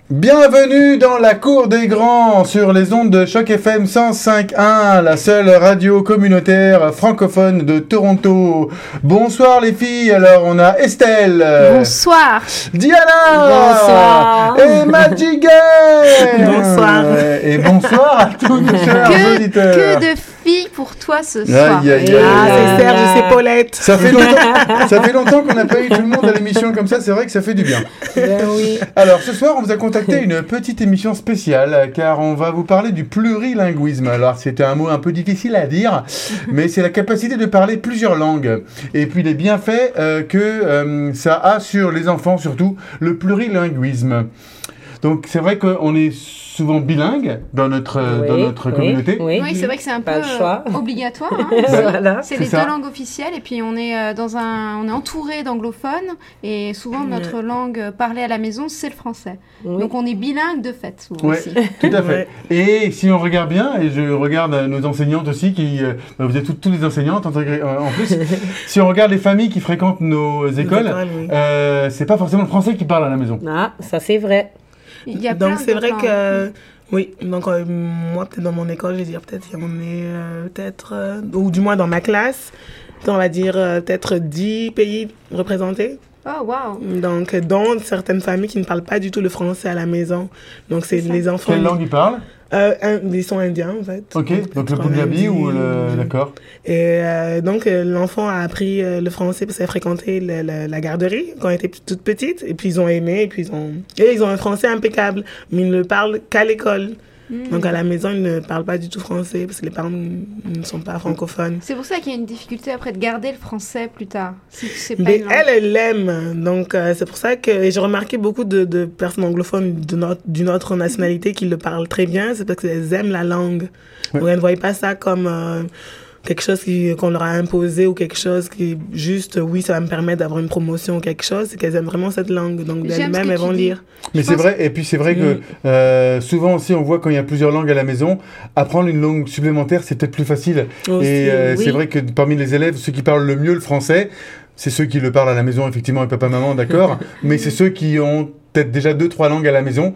Bienvenue dans la cour des grands sur les ondes de Choc FM 105.1, la seule radio communautaire francophone de Toronto. Bonsoir les filles, alors on a Estelle. Bonsoir. Diana. Bonsoir. Et Magigan. Bonsoir. Et bonsoir à tous nos chers auditeurs. Que de filles pour toi ce soir. C'est Serge et c'est Paulette. Ça fait longtemps qu'on n'a pas eu tout le monde à l'émission comme ça, c'est vrai que ça fait du bien. Ben oui. Alors ce soir on vous a contacté une petite émission spéciale car on va vous parler du plurilinguisme. Alors c'est un mot un peu difficile à dire, mais c'est la capacité de parler plusieurs langues et puis les bienfaits que ça a sur les enfants, surtout le plurilinguisme. Donc c'est vrai qu'on est souvent bilingue dans notre communauté. Oui, c'est vrai que c'est un peu obligatoire. Hein, voilà, c'est les deux langues officielles et puis on est on est entouré d'anglophones et souvent notre langue parlée à la maison c'est le français. Oui. Donc on est bilingue de fait souvent aussi. Tout à fait. Et si on regarde bien, et je regarde nos enseignantes aussi, vous êtes toutes les enseignantes en plus, si on regarde les familles qui fréquentent nos écoles, c'est pas forcément le français qui parle à la maison. Ah, ça c'est vrai. Donc c'est vrai que oui, donc moi peut-être dans mon école, je vais dire peut-être ou du moins dans ma classe, on va dire peut-être 10 pays représentés. Oh wow. Donc dans certaines familles qui ne parlent pas du tout le français à la maison. Donc c'est les enfants. Quelle langue ils parlent? Ils sont indiens en fait. Ok, donc le punjabi ou le... D'accord. Et donc l'enfant a appris le français parce qu'elle a fréquenté la garderie quand elle était toute petite. Et puis ils ont aimé, et puis ils ont un français impeccable, mais ils ne le parlent qu'à l'école. Donc à la maison, ils ne parlent pas du tout français parce que les parents ne sont pas francophones. C'est pour ça qu'il y a une difficulté après de garder le français plus tard. C'est pas mais elle l'aime. Donc c'est pour ça que j'ai remarqué beaucoup de personnes anglophones d'une autre nationalité qui le parlent très bien. C'est parce qu'elles aiment la langue. Ouais. Donc elles ne voient pas ça comme quelque chose qu'on leur a imposé ou quelque chose qui juste, oui, ça va me permettre d'avoir une promotion ou quelque chose. C'est qu'elles aiment vraiment cette langue. Donc d'elles-mêmes, elles vont lire. Mais c'est vrai, et puis c'est vrai que souvent aussi on voit quand il y a plusieurs langues à la maison, apprendre une langue supplémentaire c'est peut-être plus facile. Aussi, et c'est vrai que parmi les élèves, ceux qui parlent le mieux le français, c'est ceux qui le parlent à la maison effectivement avec papa-maman, d'accord, mais c'est ceux qui ont peut-être déjà 2-3 langues à la maison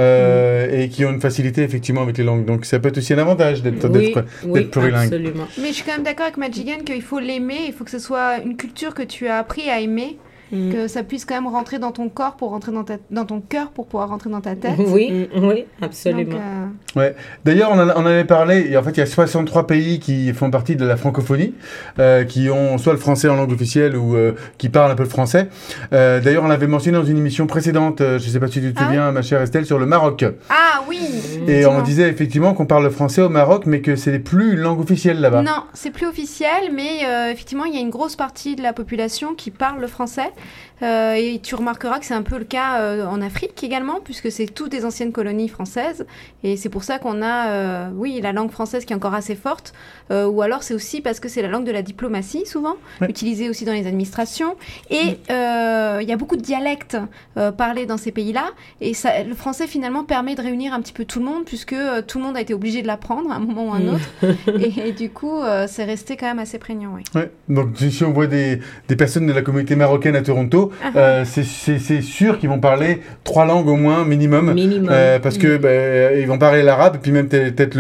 et qui ont une facilité effectivement avec les langues. Donc ça peut être aussi un avantage d'être plurilingue. Absolument. Mais je suis quand même d'accord avec Magigan qu'il faut l'aimer, il faut que ce soit une culture que tu as appris à aimer. Que ça puisse quand même rentrer dans ton corps pour rentrer dans ton cœur pour pouvoir rentrer dans ta tête. Oui, absolument. Donc, ouais. D'ailleurs, on en avait parlé, et en fait, il y a 63 pays qui font partie de la francophonie, qui ont soit le français en langue officielle ou qui parlent un peu le français. D'ailleurs, on l'avait mentionné dans une émission précédente, je ne sais pas si tu te souviens, ma chère Estelle, sur le Maroc. Ah oui. Et on disait effectivement qu'on parle le français au Maroc, mais que c'est plus une langue officielle là-bas. Non, c'est plus officiel, mais effectivement, il y a une grosse partie de la population qui parle le français. Et tu remarqueras que c'est un peu le cas en Afrique également, puisque c'est toutes des anciennes colonies françaises. Et c'est pour ça qu'on a, la langue française qui est encore assez forte. Ou alors c'est aussi parce que c'est la langue de la diplomatie, souvent, utilisée aussi dans les administrations. Et il y a beaucoup de dialectes parlés dans ces pays-là. Et le français, finalement, permet de réunir un petit peu tout le monde, puisque tout le monde a été obligé de l'apprendre à un moment ou à un autre. Et du coup, c'est resté quand même assez prégnant. Oui. Ouais. Donc si on voit des personnes de la communauté marocaine à Toronto, c'est sûr qu'ils vont parler 3 langues au moins minimum. Parce que ils vont parler l'arabe, puis même peut-être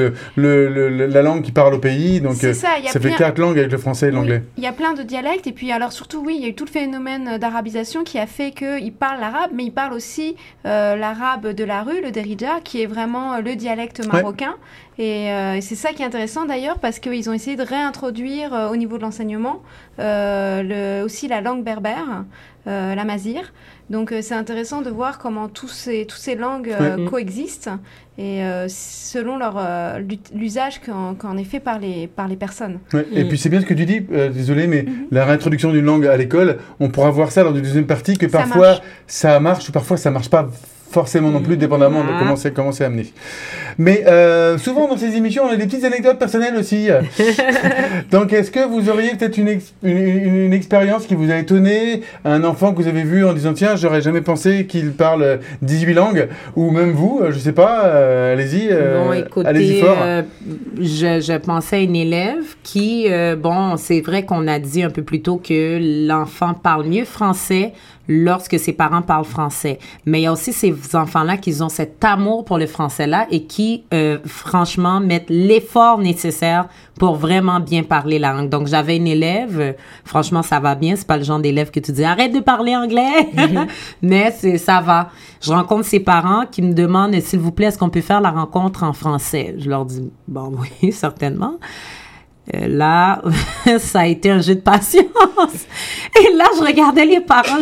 la langue qu'ils parlent au pays. Donc ça fait 4 langues avec le français et l'anglais. Il y a plein de dialectes, et puis alors surtout, il y a eu tout le phénomène d'arabisation qui a fait qu'ils parlent l'arabe, mais ils parlent aussi l'arabe de la rue, le derija, qui est vraiment le dialecte marocain. Et c'est ça qui est intéressant d'ailleurs, parce qu'ils ont essayé de réintroduire au niveau de l'enseignement aussi la langue berbère, la mazir. Donc c'est intéressant de voir comment toutes ces langues coexistent et selon l'usage qu'en est fait par les personnes. Ouais. Et puis c'est bien ce que tu dis, désolé, mais la réintroduction d'une langue à l'école, on pourra voir ça dans une deuxième partie, que parfois ça marche ou parfois ça marche pas forcément non plus, dépendamment de comment c'est amené. Mais souvent dans ces émissions, on a des petites anecdotes personnelles aussi. Donc est-ce que vous auriez peut-être une expérience qui vous a étonné, un enfant que vous avez vu en disant tiens, j'aurais jamais pensé qu'il parle 18 langues, ou même vous, je sais pas, allez-y, allez-y fort. Je pensais à une élève qui, c'est vrai qu'on a dit un peu plus tôt que l'enfant parle mieux français lorsque ses parents parlent français. Mais il y a aussi ces enfants-là qui ont cet amour pour le français-là et qui, franchement, mettent l'effort nécessaire pour vraiment bien parler la langue. Donc, j'avais une élève, franchement, ça va bien. C'est pas le genre d'élève que tu dis « Arrête de parler anglais! » Mais ça va. Je rencontre ses parents qui me demandent « S'il vous plaît, est-ce qu'on peut faire la rencontre en français? » Je leur dis « Bon, oui, certainement. » Là, ça a été un jeu de patience. Et là, je regardais les parents.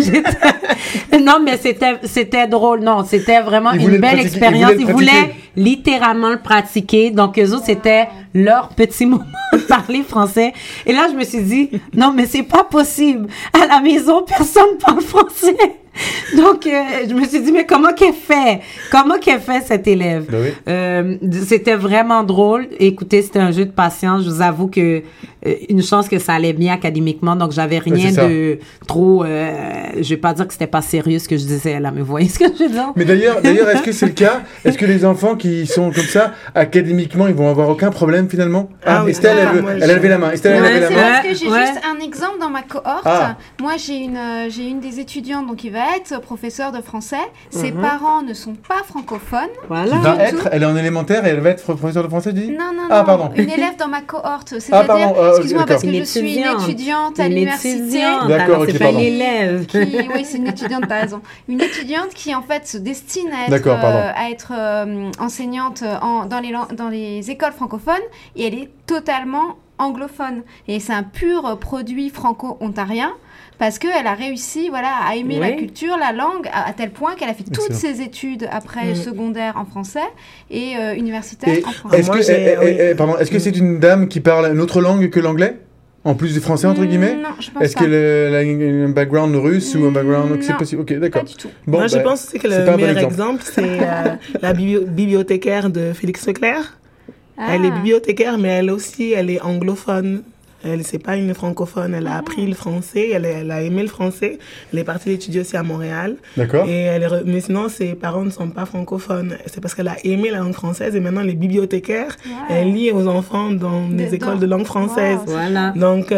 Non, mais c'était drôle. Non, c'était vraiment une belle expérience. Ils voulaient littéralement le pratiquer. Donc, eux autres, c'était leur petit moment de parler français. Et là, je me suis dit, non, mais c'est pas possible. À la maison, personne parle français. Donc, je me suis dit, mais comment qu'elle fait? Comment qu'elle fait, cette élève? Ben oui. C'était vraiment drôle. Écoutez, c'était un jeu de patience. Je vous avoue que une chance que ça allait bien académiquement. Donc, j'avais rien de trop... je vais pas dire que c'était pas sérieux ce que je disais là, mais vous voyez ce que je veux dire? Mais d'ailleurs, est-ce que c'est le cas? Est-ce que les enfants qui sont comme ça, académiquement, ils vont avoir aucun problème finalement? Ah, oui. Estelle, elle a levé la main. Estelle, elle a levé la main. C'est parce que j'ai juste un exemple dans ma cohorte. Moi, j'ai une des étudiantes, donc il va être professeur de français. Ses parents ne sont pas francophones. Voilà. Elle est en élémentaire et elle va être professeur de français, tu dis? Non, pardon. Une élève dans ma cohorte. C'est-à-dire, excuse-moi, parce que je suis une étudiante à l'université. D'accord, c'est pas une élève. Oui, c'est une étudiante, t'as raison. Une étudiante qui, en fait, se destine à être enseignante dans les écoles francophones et elle est totalement anglophone. Et c'est un pur produit franco-ontarien parce qu'elle a réussi à aimer la culture, la langue, à tel point qu'elle a fait toutes ses études après secondaire en français et universitaire en français. Est-ce que c'est une dame qui parle une autre langue que l'anglais? En plus du français, entre guillemets? Non, je pense pas. Est-ce qu'elle a un background russe ou un background... c'est possible. Ok, d'accord. Pas du tout. Bon, moi, je pense que le meilleur exemple, c'est la bibliothécaire de Félix Leclerc. Elle est bibliothécaire, mais elle aussi, elle est anglophone. C'est pas une francophone. Elle a appris le français. Elle a aimé le français. Elle est partie étudier aussi à Montréal. D'accord. Mais sinon, ses parents ne sont pas francophones. C'est parce qu'elle a aimé la langue française et maintenant, elle est bibliothécaire. Elle lit aux enfants dans des écoles de langue française. Wow. Voilà.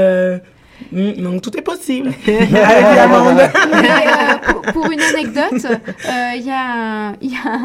Donc, tout est possible. Pour une anecdote, il y a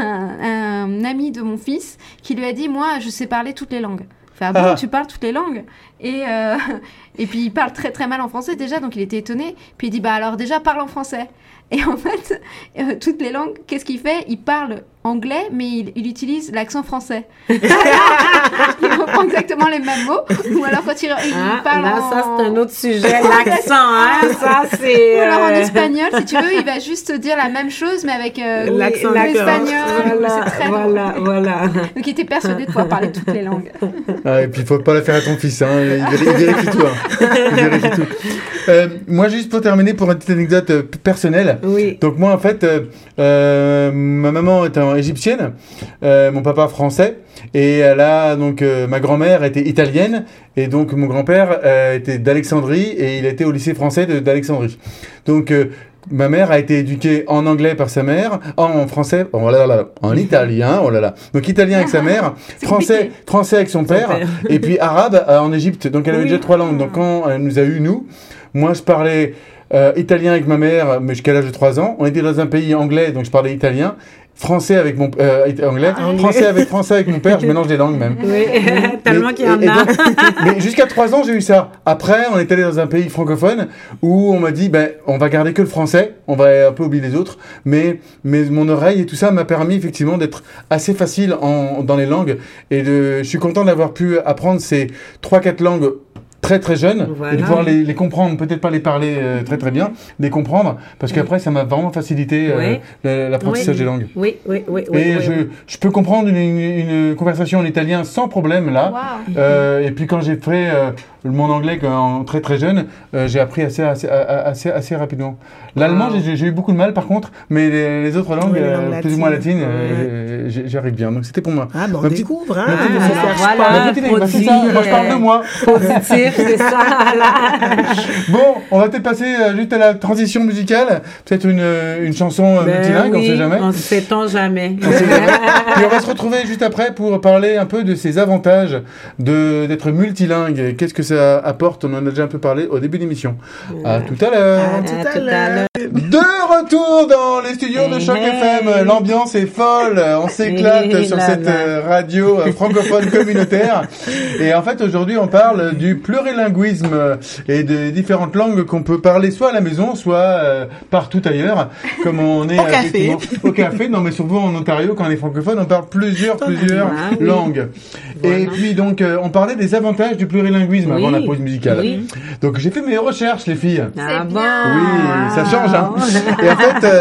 un ami de mon fils qui lui a dit « Moi, je sais parler toutes les langues. » Ah bon, tu parles toutes les langues? Et puis, il parle très, très mal en français déjà, donc il était étonné. Puis il dit, alors déjà, parle en français. Et en fait, toutes les langues, qu'est-ce qu'il fait? Il parle anglais, mais il utilise l'accent français. Il reprend exactement les mêmes mots. Ou alors quand il parle ça, c'est un autre sujet, l'accent, hein? Ça, c'est... Ou alors en espagnol, si tu veux, il va juste dire la même chose, mais avec l'accent espagnol. C'est très voilà. Donc il était persuadé de pouvoir parler toutes les langues. Et puis il faut pas la faire à ton fils, hein. Il vérifie tout. Moi, juste pour terminer, pour une petite anecdote personnelle. Oui. Donc moi, en fait, ma maman était égyptienne, mon papa français, et ma grand-mère était italienne, et donc mon grand-père était d'Alexandrie, et il était au lycée français d'Alexandrie. Donc ma mère a été éduquée en anglais par sa mère, en français, en italien, donc italien avec sa mère, français avec son père, et puis arabe en Égypte. Donc elle avait déjà 3 langues. Donc quand elle nous a eu, moi je parlais italien avec ma mère, mais jusqu'à l'âge de 3 ans. On était dans un pays anglais, donc je parlais italien. Français avec mon anglais, français avec mon père, je mélange les langues même. Oui, tellement qu'il y en a. Mais jusqu'à 3 ans, j'ai eu ça. Après, on est allé dans un pays francophone où on m'a dit, on va garder que le français, on va un peu oublier les autres, mais mon oreille et tout ça m'a permis effectivement d'être assez facile dans les langues et je suis content d'avoir pu apprendre ces 3-4 langues très très jeune, et de pouvoir les comprendre, peut-être pas les parler très très bien, les comprendre, parce qu'après ça m'a vraiment facilité l'apprentissage des langues. Oui. Je peux comprendre une conversation en italien sans problème là. Wow. Et puis quand j'ai fait mon anglais très très jeune, j'ai appris assez rapidement. L'allemand, j'ai eu beaucoup de mal par contre, mais les autres langues, plus ou moins latines, j'arrive bien. Donc c'était pour moi. Ah bon, on découvre, hein. C'est ça, moi je parle de moi. Positif, c'est ça. Bon, on va peut-être passer juste à la transition musicale. Peut-être une chanson multilingue, on ne sait jamais. On ne sait-on jamais. Et on va se retrouver juste après pour parler un peu de ces avantages d'être multilingue. Qu'est-ce que ça apporte, on en a déjà un peu parlé au début de l'émission. À tout à l'heure. À tout à l'heure. De retour dans les studios de Choc FM. L'ambiance est folle. On s'éclate sur cette radio francophone communautaire. Et en fait, aujourd'hui, on parle du plurilinguisme et des différentes langues qu'on peut parler soit à la maison, soit partout ailleurs. Comme on est au café. Non, mais surtout en Ontario, quand on est francophone, on parle plusieurs langues. Voilà. Et puis donc, on parlait des avantages du plurilinguisme avant la pause musicale. Oui. Donc, j'ai fait mes recherches, les filles. Ah bon? Oui, ça change, hein. Et en fait,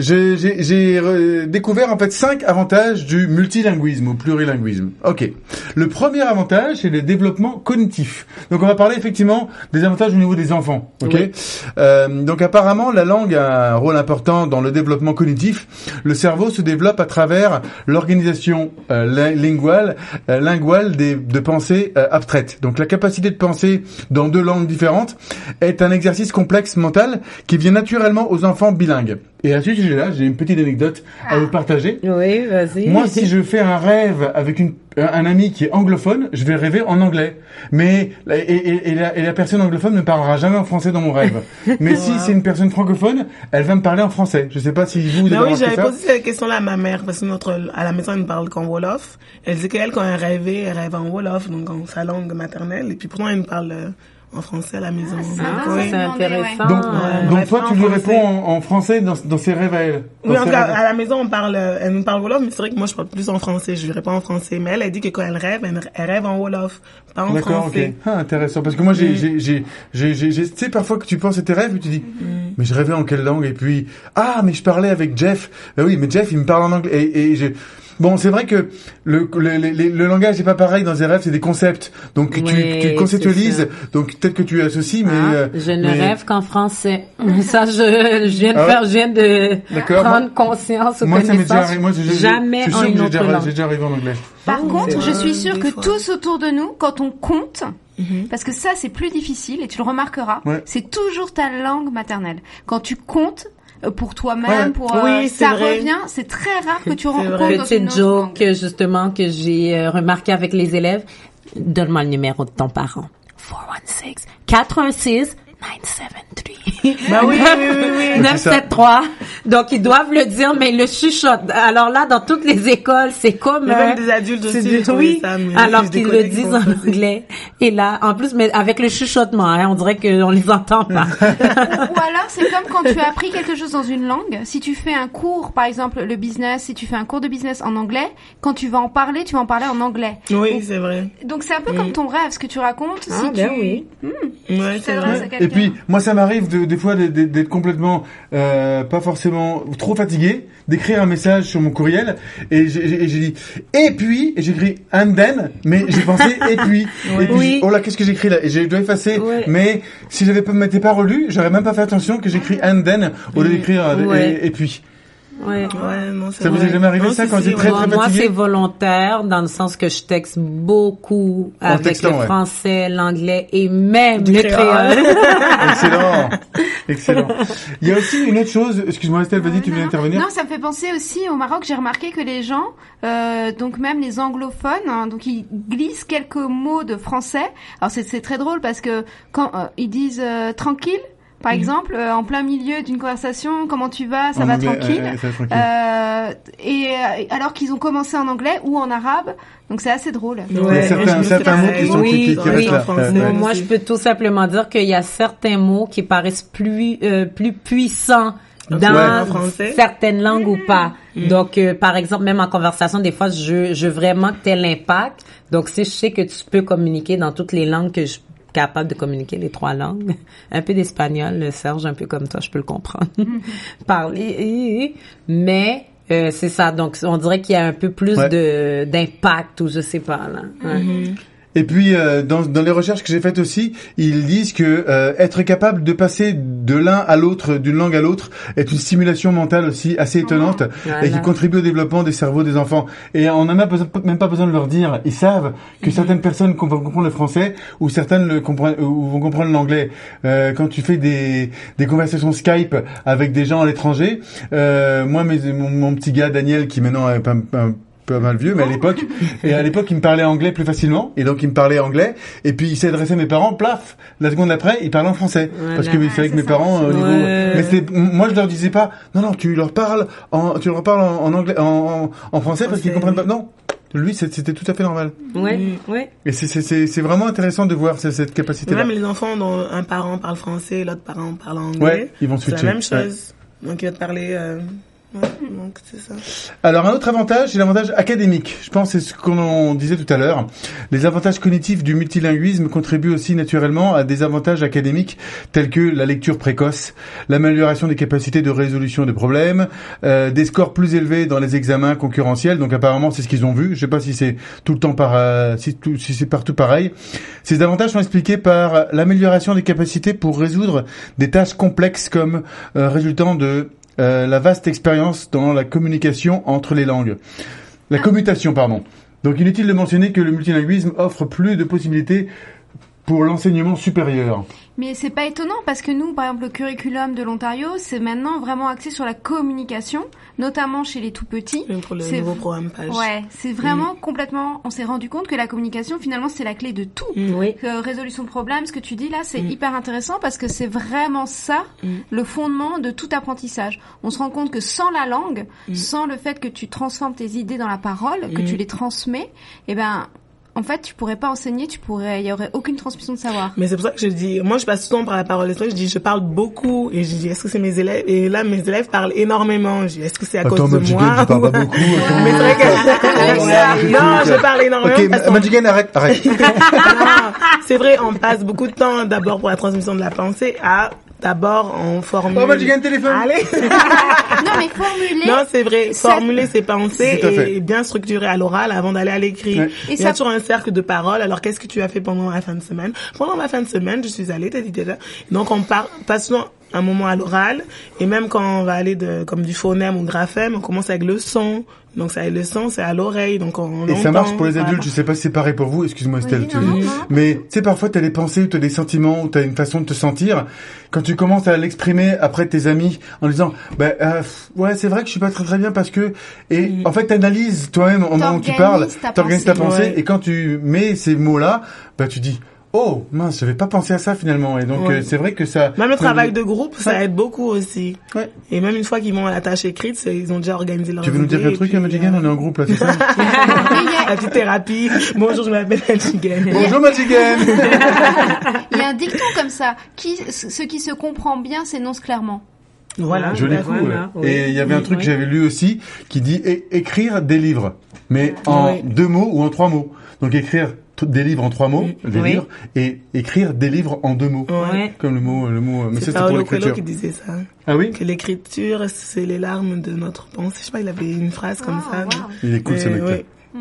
j'ai découvert en fait 5 avantages du multilinguisme ou plurilinguisme. Ok. Le premier avantage, c'est le développement cognitif. Donc, on va parler effectivement des avantages au niveau des enfants. Ok. Oui. Donc, apparemment, la langue a un rôle important dans le développement cognitif. Le cerveau se développe à travers l'organisation linguale de pensée abstraite. Donc, la capacité de penser dans 2 langues différentes est un exercice complexe mental qui vient naturellement aux enfants bilingues. Et à ce sujet-là, j'ai une petite anecdote à vous partager. Oui, vas-y. Moi, si je fais un rêve avec un ami qui est anglophone, je vais rêver en anglais. Mais la personne anglophone ne parlera jamais en français dans mon rêve. Mais si c'est une personne francophone, elle va me parler en français. Je sais pas si vous avez oui, j'avais posé cette question-là à ma mère parce que à la maison, elle ne parle qu'en wolof. Elle dit qu'elle, quand elle rêve en wolof, donc en sa langue maternelle. Et puis pourtant, elle me parle en français à la maison. C'est intéressant. Donc toi, tu lui réponds en français dans ses rêves à elle. Oui, en tout cas, à la maison, elle nous parle wolof, mais c'est vrai que moi, je parle plus en français. Je lui réponds en français. Mais elle dit que quand elle rêve en wolof, pas en français. D'accord, ok. Ah, intéressant. Parce que moi, tu sais, parfois que tu penses à tes rêves, et tu dis, mais je rêvais en quelle langue? Et puis, mais je parlais avec Jeff. Ben oui, mais Jeff, il me parle en anglais. Bon, c'est vrai que le langage n'est pas pareil dans les rêves, c'est des concepts. Donc tu conceptualises, donc peut-être que tu associes, mais je ne rêve qu'en français. Ça, je viens de prendre conscience ou connaissance. Jamais en une autre langue. J'ai déjà arrivé en anglais. Par contre, je suis sûre que tous autour de nous, quand on compte, parce que ça c'est plus difficile et tu le remarqueras, c'est toujours ta langue maternelle. Quand tu comptes pour toi-même, ça revient, c'est très rare que tu rencontres dans une petite joke justement que j'ai remarqué avec les élèves. Donne-moi le numéro de ton parent. 416 973. Bah oui. 973. Donc, ils doivent le dire, mais ils le chuchotent. Alors là, dans toutes les écoles, c'est comme... Il y a même des adultes aussi. Oui, alors qu'ils le disent en anglais. Et là, en plus, mais avec le chuchotement, on dirait qu'on les entend pas. Ou alors, c'est comme quand tu as appris quelque chose dans une langue. Si tu fais un cours, par exemple, le business, si tu fais un cours de business en anglais, quand tu vas en parler en anglais. Oui, c'est vrai. Donc, c'est un peu comme ton rêve, ce que tu racontes. Oui. Ouais, c'est vrai. Et puis, moi, ça m'arrive des fois d'être complètement, pas forcément trop fatigué, d'écrire un message sur mon courriel, et j'ai dit, et puis, et j'écris and then, mais j'ai pensé, et puis, oh là, qu'est-ce que j'écris là? Et je dois effacer, mais si m'étais pas relu, j'aurais même pas fait attention que j'écris and then, au lieu d'écrire, et puis. Non, ça vous est jamais arrivé ça quand j'étais très fatigué? Moi, c'est volontaire dans le sens que je texte beaucoup avec le français, l'anglais et même le créole. Excellent. Il y a aussi une autre chose. Excuse-moi, Estelle, vas-y, tu veux intervenir? Non, ça me fait penser aussi au Maroc. J'ai remarqué que les gens, donc même les anglophones, donc ils glissent quelques mots de français. Alors c'est très drôle parce que quand ils disent tranquille. Par exemple, en plein milieu d'une conversation, comment tu vas, ça va tranquille. Et alors qu'ils ont commencé en anglais ou en arabe, donc c'est assez drôle. Il y a certains mots qui restent là. Moi, je peux tout simplement dire qu'il y a certains mots qui paraissent plus puissants dans certaines langues ou pas. Donc, par exemple, même en conversation, des fois, je veux vraiment que t'aies l'impact. Donc, si je sais que tu peux communiquer dans toutes les langues que je capable de communiquer les 3 langues. Un peu d'espagnol, Serge, un peu comme toi, je peux le comprendre. Parler, mais c'est ça. Donc, on dirait qu'il y a un peu plus d'impact ou je sais pas, là. Et puis dans les recherches que j'ai faites aussi, ils disent que être capable de passer de l'un à l'autre, d'une langue à l'autre, est une stimulation mentale aussi assez étonnante et qui contribue au développement des cerveaux des enfants. Et on n'a même pas besoin de leur dire. Ils savent que certaines personnes vont comprendre le français ou certaines vont comprendre l'anglais. Quand tu fais des conversations Skype avec des gens à l'étranger, moi mon petit gars Daniel qui maintenant est pas mal vieux, mais à l'époque, il me parlait anglais plus facilement, et donc il me parlait anglais, et puis il s'est adressé à mes parents, plaf, la seconde après, il parlait en français, parce que il savait que mes parents, au niveau, mais moi je leur disais pas, non, tu leur parles en anglais, en français, parce qu'ils comprennent pas, non. Lui, c'était tout à fait normal. Oui. Et c'est vraiment intéressant de voir cette capacité-là. Même les enfants dont un parent parle français, l'autre parent parle anglais. Ouais, ils vont switcher. C'est la même chose. Donc il va te parler. Donc c'est ça. Alors un autre avantage, c'est l'avantage académique. Je pense que c'est ce qu'on disait tout à l'heure. Les avantages cognitifs du multilinguisme contribuent aussi naturellement à des avantages académiques tels que la lecture précoce, l'amélioration des capacités de résolution des problèmes, des scores plus élevés dans les examens concurrentiels. Donc apparemment c'est ce qu'ils ont vu. Je sais pas si c'est tout le temps si c'est partout pareil. Ces avantages sont expliqués par l'amélioration des capacités pour résoudre des tâches complexes comme résultant de la vaste expérience dans la communication entre les langues. La commutation, pardon. Donc inutile de mentionner que le multilinguisme offre plus de possibilités pour l'enseignement supérieur. Mais c'est pas étonnant parce que nous, par exemple, le curriculum de l'Ontario, c'est maintenant vraiment axé sur la communication, notamment chez les tout petits. Même pour le nouveau programme PAGE. Ouais, c'est vraiment complètement. On s'est rendu compte que la communication, finalement, c'est la clé de tout. Oui. Résolution de problèmes, ce que tu dis là, c'est hyper intéressant parce que c'est vraiment ça le fondement de tout apprentissage. On se rend compte que sans la langue, sans le fait que tu transformes tes idées dans la parole, que tu les transmets, eh ben en fait, tu pourrais pas enseigner, il y aurait aucune transmission de savoir. Mais c'est pour ça que je dis, moi je passe souvent par la parole. Je dis, je parle beaucoup, et je dis, est-ce que c'est mes élèves? Et là, mes élèves parlent énormément. Je dis, est-ce que c'est à cause de moi? Tu parles pas beaucoup. Mais c'est vrai que, non, je parle énormément. Ok, Madjigen, arrête. Non, c'est vrai, on passe beaucoup de temps d'abord pour la transmission de la pensée d'abord, on formule. Oh, Madjigen, téléphone. Allez. Non, mais formuler. Non, c'est vrai. Formuler ses pensées et bien structurer à l'oral avant d'aller à l'écrit. Ouais. Il y a toujours un cercle de parole. Alors, qu'est-ce que tu as fait pendant la fin de semaine? Pendant ma fin de semaine, je suis allée, donc on passe souvent un moment à l'oral, et même quand on va aller comme du phonème ou graphème, on commence avec le son. Donc ça, le son, c'est à l'oreille, donc on et ça marche pour les adultes. Je sais pas si c'est pareil pour vous. Excuse-moi, Estelle. Oui, mais tu sais, parfois t'as des pensées, t'as des sentiments, ou t'as une façon de te sentir. Quand tu commences à l'exprimer après tes amis en disant, ouais, c'est vrai que je suis pas très bien parce que, et en fait t'analyses toi-même au moment où tu parles, t'organises ta pensée, et quand tu mets ces mots-là, tu dis, oh mince, j'avais pas pensé à ça finalement, et donc c'est vrai que ça. Même le travail de groupe, ça aide beaucoup aussi. Ouais. Et même une fois qu'ils vont à la tâche écrite, ils ont déjà organisé leur. Tu veux nous dire un truc, Madjigen? On est en groupe là, c'est ça? La petite thérapie. Bonjour, je m'appelle Madjigen. Bonjour Madjigen. Il y a un dicton comme ça. Ce qui se comprend bien s'énonce clairement. Voilà. Joli coup. Voilà. Ouais. Et il y avait un truc que j'avais lu aussi qui dit écrire des livres, mais en 2 mots ou en 3 mots. Donc écrire des livres en 3 mots, livres, et écrire des livres en 2 mots. Ouais. Comme le mot, mais c'est pour l'écriture. Coelho qui disait ça. Ah oui? Que l'écriture, c'est les larmes de notre pensée. Je sais pas, il avait une phrase comme ça. Wow. Il est cool, ce mec-là.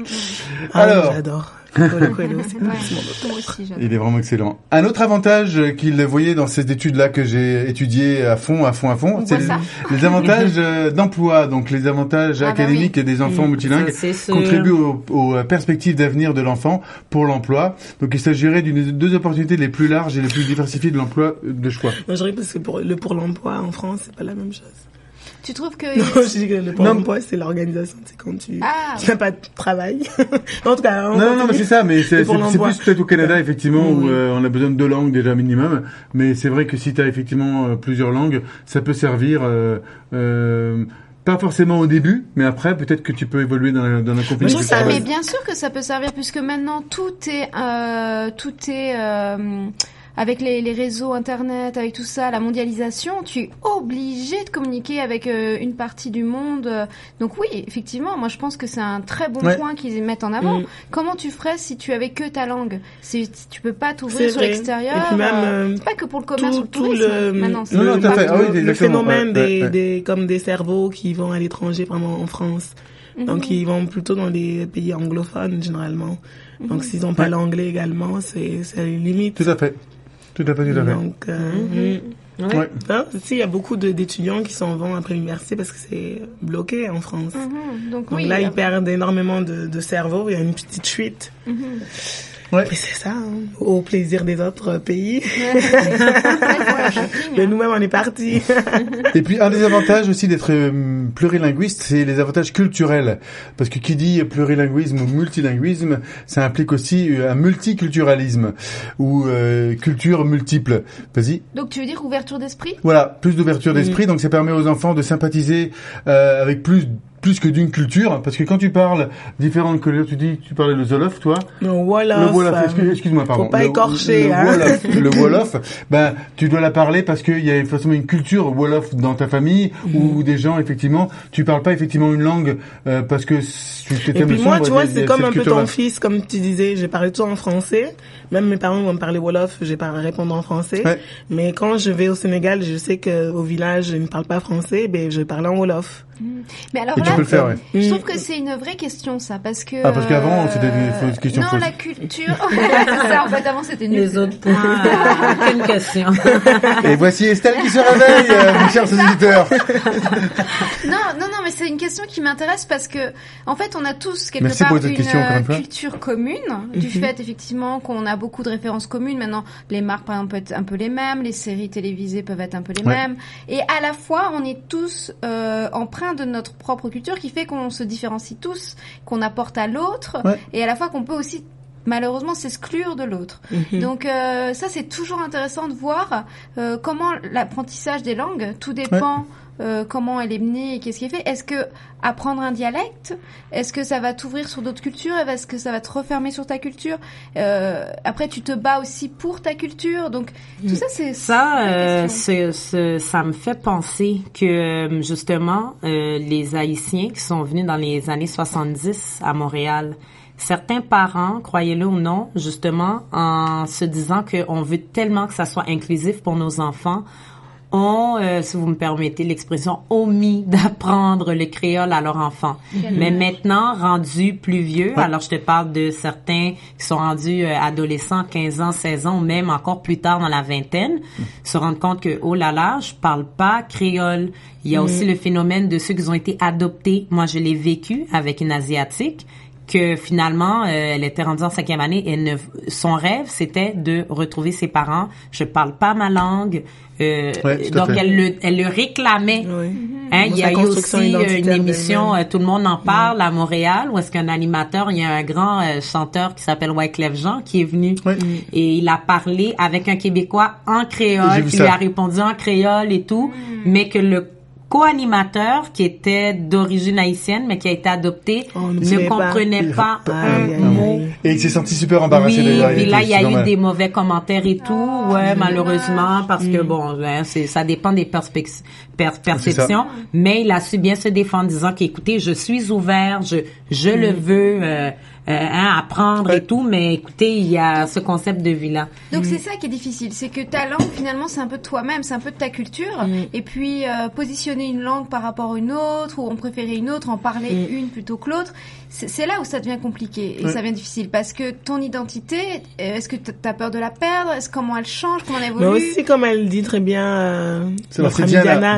Alors. J'adore. Coelho, il est vraiment excellent. Un autre avantage qu'il voyait dans ces études-là que j'ai étudiées à fond, c'est les avantages d'emploi. Donc les avantages académiques des enfants multilingues contribuent aux perspectives d'avenir de l'enfant pour l'emploi. Donc il s'agirait d'une 2 opportunités les plus larges et les plus diversifiées de l'emploi de choix. Non, je dirais parce que pour l'emploi en France, c'est pas la même chose. Tu trouves que... Non, je dis que le Pôle emploi, c'est l'organisation. C'est quand tu n'as pas de travail. En tout cas... Non, mais c'est ça. Mais c'est plus peut-être au Canada, effectivement, où on a besoin de 2 langues déjà minimum. Mais c'est vrai que si tu as effectivement plusieurs langues, ça peut servir... pas forcément au début, mais après, peut-être que tu peux évoluer dans la compétition. Mais bien sûr que ça peut servir, puisque maintenant, tout est avec les réseaux internet, avec tout ça, la mondialisation, tu es obligé de communiquer avec une partie du monde. Donc oui, effectivement, moi je pense que c'est un très bon point qu'ils mettent en avant. Comment tu ferais si tu avais que ta langue? Tu peux pas t'ouvrir sur l'extérieur. Et puis même pas que pour le commerce ou le tourisme. Maintenant, le phénomène comme des cerveaux qui vont à l'étranger, vraiment en France. Donc ils vont plutôt dans des pays anglophones généralement. Donc s'ils n'ont pas l'anglais également, c'est limite. Tout à fait. Donc, il y a beaucoup d'étudiants qui s'en vont après l'université parce que c'est bloqué en France. Donc là, ils perdent énormément de cerveau. Il y a une petite fuite. Ouais. Mais c'est ça, hein, au plaisir des autres pays. Mais nous-mêmes, on est partis. Et puis, un des avantages aussi d'être plurilinguiste, c'est les avantages culturels. Parce que qui dit plurilinguisme ou multilinguisme, ça implique aussi un multiculturalisme ou culture multiple. Vas-y. Donc, tu veux dire ouverture d'esprit? Voilà, plus d'ouverture d'esprit. Donc, ça permet aux enfants de sympathiser avec plus que d'une culture, parce que quand tu parles différentes cultures, tu parlais le Zolof, toi. Le Wolof. Le Wolof, excuse-moi, pardon. Faut pas écorcher, le Wolof, ben, tu dois la parler parce qu'il y a forcément une culture Wolof dans ta famille, ou des gens, effectivement, tu parles pas effectivement une langue, parce que tu t'aimes. Et puis moi, tu vois, c'est comme un peu ton fils, comme tu disais, j'ai parlé tout en français. Même mes parents vont me parler Wolof, j'ai pas répondre en français. Ouais. Mais quand je vais au Sénégal, je sais que au village, ils ne parlent pas français, ben, je parle en Wolof. Mais alors et là, tu peux le faire, ouais. Je trouve que c'est une vraie question, ça, parce que... Ah, parce qu'avant, c'était une question non, fausse. la culture... c'est ça, en fait, avant, c'était nul. Les autres points. Aucune question. Et voici Estelle qui se réveille, mes chers auditeurs. Non, mais c'est une question qui m'intéresse parce que, en fait, on a tous quelque Merci part pour cette question, encore une fois. culture commune, du fait, effectivement, qu'on a beaucoup de références communes. Maintenant, les marques, par exemple, peuvent être un peu les mêmes, les séries télévisées peuvent être un peu les mêmes. Et à la fois, on est tous empreints de notre propre culture qui fait qu'on se différencie tous, qu'on apporte à l'autre, et à la fois qu'on peut aussi malheureusement s'exclure de l'autre. Donc ça, c'est toujours intéressant de voir comment l'apprentissage des langues, tout dépend comment elle est menée et qu'est-ce qui est fait. Est-ce que apprendre un dialecte, est-ce que ça va t'ouvrir sur d'autres cultures, est-ce que ça va te refermer sur ta culture, après tu te bats aussi pour ta culture, donc tout ça c'est ça ça me fait penser que justement les Haïtiens qui sont venus dans les années 70 à Montréal, certains parents, croyez-le ou non, justement en se disant qu'on veut tellement que ça soit inclusif pour nos enfants, ont, si vous me permettez l'expression, omis d'apprendre le créole à leurs enfants. Mais maintenant, rendus plus vieux, alors je te parle de certains qui sont rendus adolescents, 15 ans, 16 ans, ou même encore plus tard dans la vingtaine, se rendent compte que, oh là là, je parle pas créole. Il y a aussi le phénomène de ceux qui ont été adoptés. Moi, je l'ai vécu avec une Asiatique, que finalement, elle était rendue en 5e année et son rêve, c'était de retrouver ses parents. Je parle pas ma langue. Donc, elle le réclamait. Hein, il y a eu aussi une émission, tout le monde en parle, à Montréal, où est-ce qu'un animateur, il y a un grand chanteur qui s'appelle Wyclef Jean qui est venu et il a parlé avec un Québécois en créole, qui lui a répondu en créole et tout, mais que le co-animateur qui était d'origine haïtienne mais qui a été adopté ne comprenait pas un mot. Et il s'est senti super embarrassé. Oui, puis là il y a eu des mauvais commentaires et tout, malheureusement parce que bon, ça dépend des perceptions, mais il a su bien se défendre en disant qu'écoutez, je suis ouvert, je le veux apprendre et tout, mais écoutez, il y a ce concept de vie-là. Donc c'est ça qui est difficile, c'est que ta langue finalement c'est un peu de toi-même, c'est un peu de ta culture, et puis positionner une langue par rapport à une autre, ou en préférer une autre, en parler une plutôt que l'autre, c'est là où ça devient compliqué et ça devient difficile, parce que ton identité, est-ce que t'as peur de la perdre, est-ce comment elle change, comment elle évolue? Mais aussi comme elle dit très bien, notre amie Diana.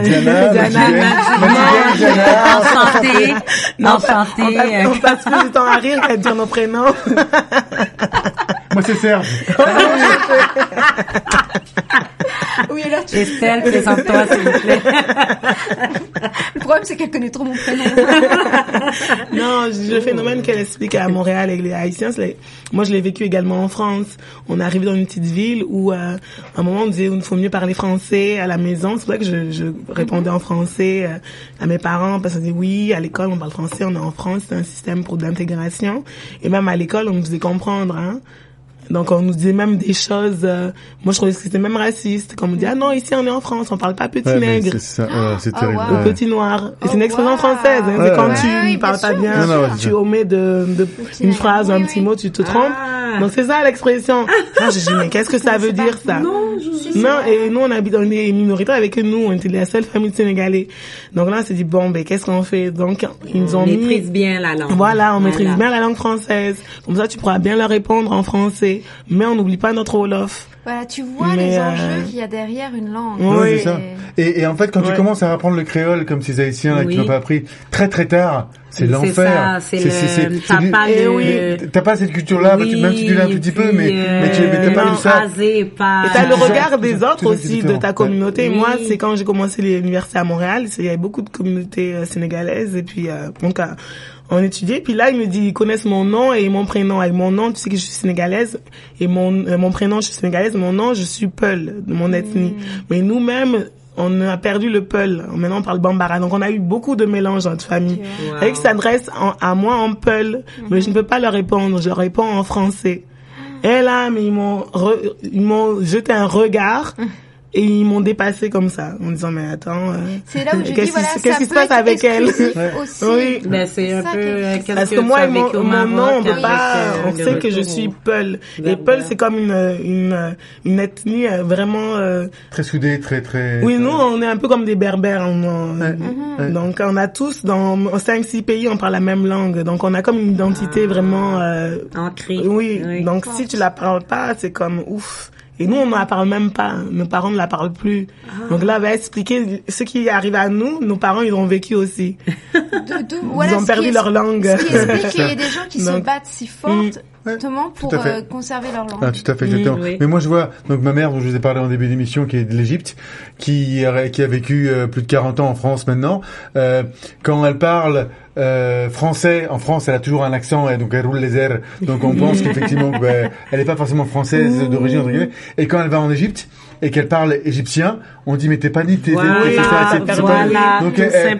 Enchantée. On passe plus du temps à rire qu'à dire nos prénoms. Moi, c'est Serge. Oui, alors Estelle, présente-toi, s'il vous plaît. Le problème, c'est qu'elle connaît trop mon prénom. Non, le phénomène qu'elle explique à Montréal avec les Haïtiens, moi, je l'ai vécu également en France. On est arrivé dans une petite ville où, à un moment, on disait, il faut mieux parler français à la maison. C'est pour ça que je répondais en français à mes parents, parce qu'on disait, oui, à l'école, on parle français, on est en France, c'est un système pour d'intégration. Et même à l'école, on nous faisait comprendre, hein. Donc, on nous disait même des choses, moi, je trouvais que c'était même raciste. Comme on dit, ah non, ici, on est en France, on parle pas petit nègre. C'est ça, c'est terrible. Ou petit noir. Et c'est une expression française, hein. C'est quand tu parles pas bien, tu omets une phrase ou un petit mot, tu te trompes. Donc, c'est ça, l'expression. Moi, j'ai dit, mais qu'est-ce que ça veut dire, ça? Non, et nous, on habite dans des minorités avec nous, on était la seule famille de Sénégalais. Donc là, on s'est dit, bon, ben, qu'est-ce qu'on fait? Donc, ils nous ont on maîtrise bien la langue. Voilà, on maîtrise bien la langue française. Comme ça, tu pourras bien leur répondre en français. Mais on n'oublie pas notre Wolof. Voilà, tu vois les enjeux qu'il y a derrière une langue. Oui, c'est ça. Et en fait, quand tu commences à apprendre le créole comme ces Haïtiens là qui n'ont pas appris très très tard, c'est l'enfer. T'as pas cette culture-là, même si tu l'as un tout petit peu, mais t'as pas eu ça. Et t'as le regard des autres aussi de ta communauté. Moi, c'est quand j'ai commencé l'université à Montréal, il y avait beaucoup de communautés sénégalaises et puis donc on étudiait. Puis là, ils connaissent mon nom et mon prénom. Avec mon nom, tu sais que je suis sénégalaise et mon prénom, je suis sénégalaise. Mon nom, je suis Peul de mon ethnie. Mais nous-mêmes, on a perdu le Peul. Maintenant, on parle Bambara. Donc, on a eu beaucoup de mélanges dans notre famille. Wow. Et qui s'adressent à moi en Peul, mais je ne peux pas leur répondre. Je leur réponds en français. Et là, mais ils m'ont jeté un regard. Et ils m'ont dépassé comme ça, en disant, mais attends, c'est là où je dis, voilà, qu'est-ce qui se passe avec elle? Aussi. Oui. Ben, c'est un peu, parce que moi, mon nom, on peut pas, on sait que je suis Peul. Et Peul, c'est comme une ethnie vraiment, très soudée, très. Oui, nous, on est un peu comme des berbères. Donc, on a tous, dans 5-6 pays, on parle la même langue. Donc, on a comme une identité vraiment, ancrée. Oui. Donc, si tu la parles pas, c'est comme ouf. Et nous, on ne la parle même pas. Nos parents ne la parlent plus. Donc là, on va expliquer ce qui arrive à nous. Nos parents, ils l'ont vécu aussi. Ils ont perdu leur langue. Ce qui explique qu'il y a des gens qui se battent si fortement pour conserver leur langue. Ah, tout à fait, exactement. Mais moi, je vois, donc ma mère, dont je vous ai parlé en début d'émission, qui est de l'Égypte, qui a vécu plus de 40 ans en France maintenant, quand elle parle français, en France, elle a toujours un accent, et donc elle roule les airs. Donc on pense qu'effectivement, elle est pas forcément française d'origine, entre guillemets. Et quand elle va en Égypte, et qu'elle parle égyptien, on dit mais t'es pas ni t'es voilà, donc